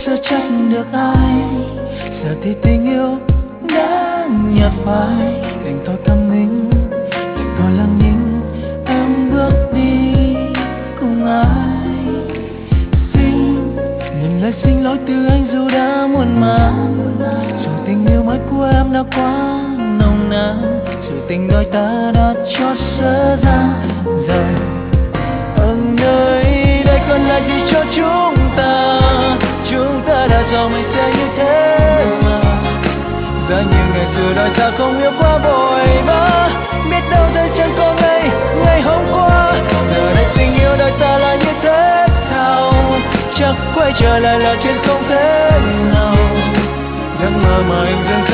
sợ chấp được ai. Giờ thì tình yêu đã nhạt phai, đành thôi câm nín, đành thôi lặng nhìn em bước đi cùng ai. Nhìn lời xin lỗi từ anh dù đã muộn màng, dù tình yêu mới của em đã quá nồng nàn, dù tình đôi ta đã chót sơ ra rồi. Ở nơi đây còn lại gì cho chúng ta đã rõ mình sẽ như thế mà. Giá như ngày xưa đôi ta không yêu quá vội vã, biết đâu giờ chẳng có ngày hôm qua. Giờ đây tình yêu đôi ta là như thế nào, chắc quay trở lại là chuyện không thể nào. Giấc mơ mà anh dưng